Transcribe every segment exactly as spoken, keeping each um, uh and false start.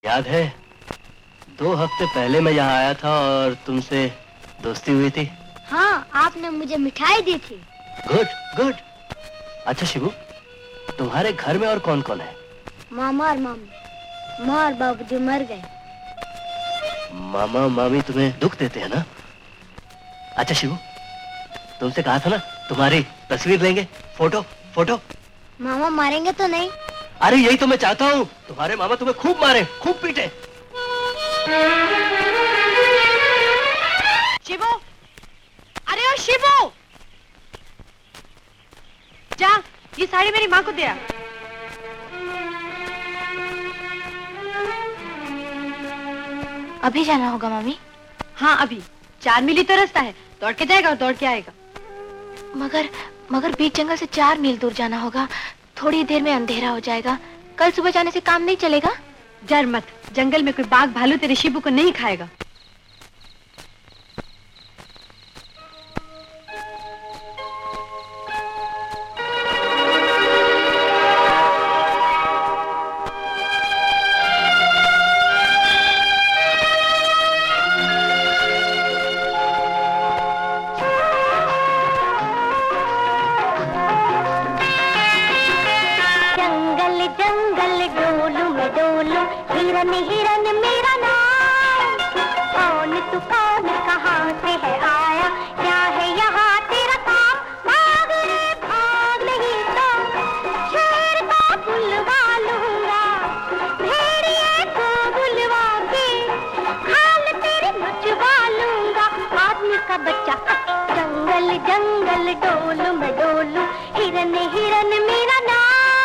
याद है दो हफ्ते पहले मैं यहाँ आया था और तुमसे दोस्ती हुई थी। हाँ, आपने मुझे मिठाई दी थी। Good good. अच्छा शिबू, तुम्हारे घर में और कौन कौन है? मामा और मामी। माँ और बाबूजी मर गए। मामा मामी तुम्हें दुख देते हैं ना? अच्छा शिबू, तुमसे कहा था ना तुम्हारी तस्वीर लेंगे, फोटो फोटो। मामा मारेंगे तो नहीं? अरे यही तो मैं चाहता हूँ, तुम्हारे मामा तुम्हें खूब मारे, खूब पीटे। शिबू, अरे ओ शिबू, जा ये साड़ी मेरी माँ को दे आ। अभी जाना होगा मामी? हाँ अभी, चार मील ही तो रास्ता है, दौड़ के जाएगा और दौड़ के आएगा। मगर मगर बीच जंगल से चार मील दूर जाना होगा, थोड़ी देर में अंधेरा हो जाएगा। कल सुबह जाने से काम नहीं चलेगा। डर मत, जंगल में कोई बाघ भालू तेरे शिबू को नहीं खाएगा। हिरन हिरन मेरा नाम, कौन तू कौन कहाँ से है आया, क्या है यहाँ तेरा काम। भाग रे भाग नहीं तो शेर को बुलवा लूंगा, भेड़िए को बुलवा के खाल तेरे मचवा लूंगा। आदमी का बच्चा जंगल जंगल डोलू मैं डोलू, हिरन हिरन मेरा नाम।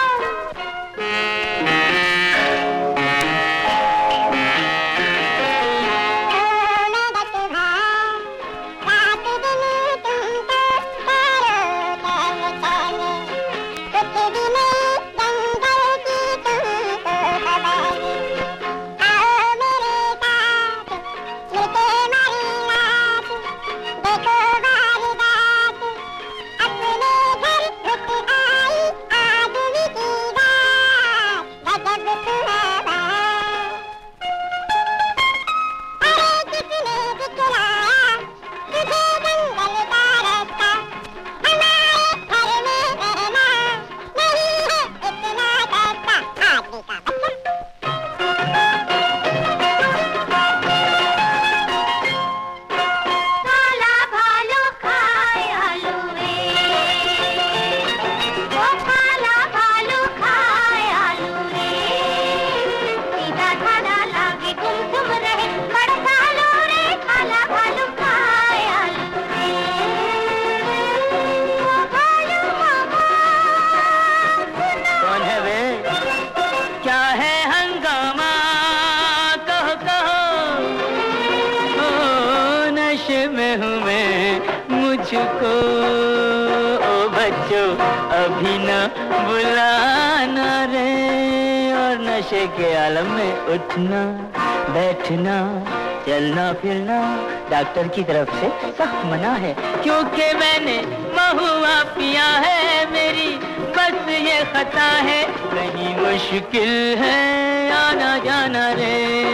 नशे के आलम में उठना बैठना चलना फिरना डॉक्टर की तरफ से सख्त मना है, क्योंकि मैंने महुआ पिया है, मेरी बस ये खता है। कहीं मुश्किल है आना जाना रे,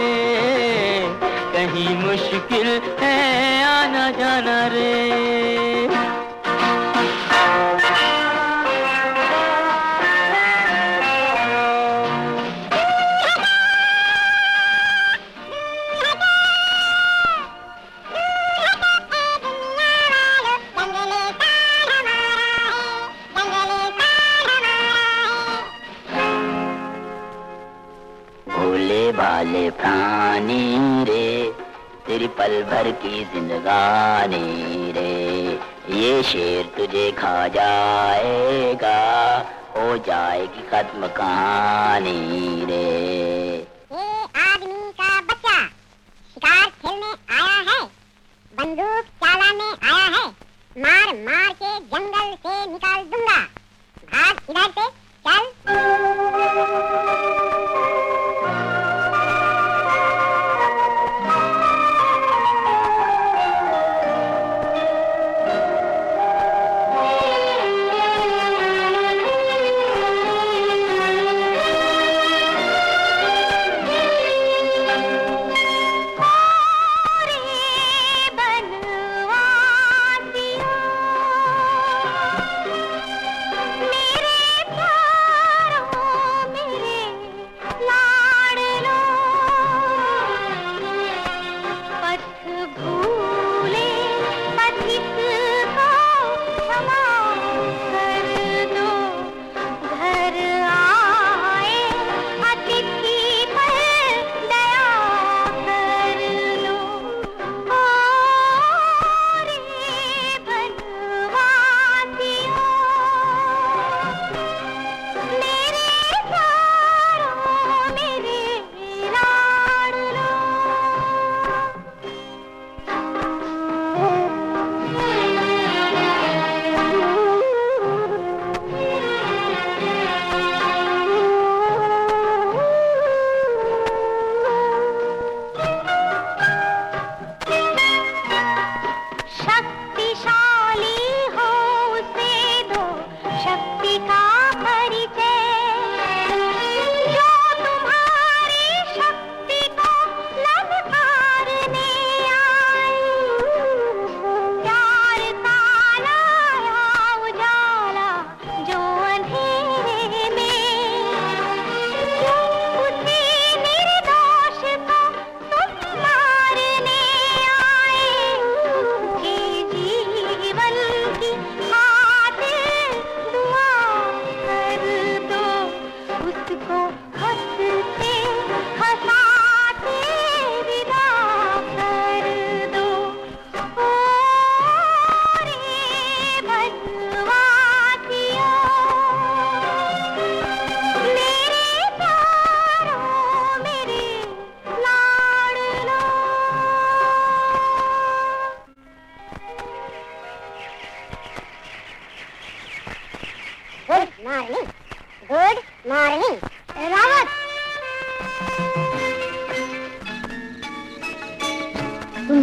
कहीं मुश्किल है आना जाना रे। भाले प्राणी रे तेरी पल भर की जिंदगानी रे, ये शेर तुझे खा जाएगा, हो जाएगी खत्म कहानी रे। ये आदमी का बच्चा शिकार खेलने आया है, बंदूक चलाने आया है, मार मार के जंगल से निकाल दूंगा। भाग इधर से चल।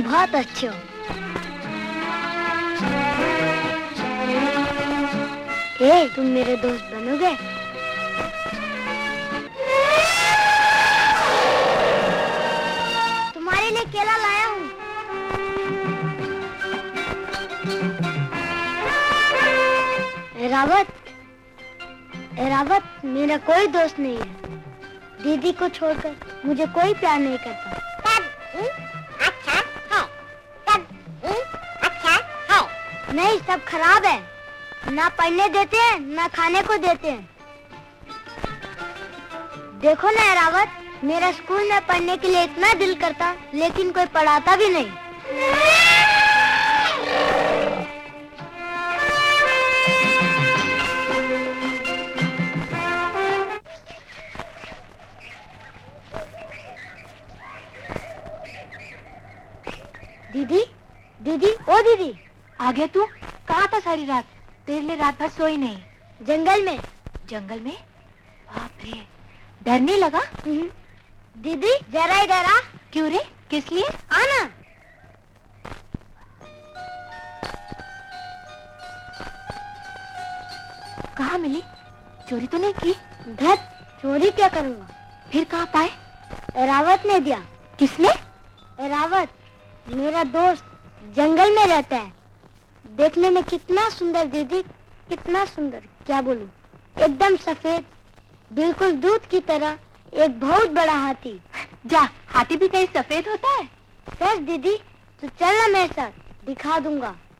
बहुत अच्छे हो। ए, तुम मेरे दोस्त बनोगे? तुम्हारे लिए केला लाया हूँ। रावत, रावत, मेरा कोई दोस्त नहीं है। दीदी को छोड़कर मुझे कोई प्यार नहीं करता। अच्छा है, अच्छा है। नहीं, सब खराब है। ना पढ़ने देते हैं, ना खाने को देते हैं। देखो ना रावत, मेरा स्कूल में पढ़ने के लिए इतना दिल करता, लेकिन कोई पढ़ाता भी नहीं। दीदी, दीदी, ओ दीदी, आ गया तू? कहाँ था सारी रात? तेरे लिए रात भर सोई नहीं। जंगल में। जंगल में? बाप रे, डर नहीं लगा? दीदी जरा इधर आ। क्यों रे, किस लिए? आना। कहाँ मिली? चोरी तो नहीं की? धत, चोरी क्या करूँगा? फिर कहाँ पाए? रावत ने दिया। किसने? रावत, मेरा दोस्त जंगल में रहता है। देखने में कितना सुंदर दीदी, कितना सुंदर, क्या बोलूं, एकदम सफेद, बिल्कुल दूध की तरह, एक बहुत बड़ा हाथी। जा, हाथी भी कहीं सफेद होता है? सच दीदी, तो चल ना मेरे साथ, दिखा दूंगा।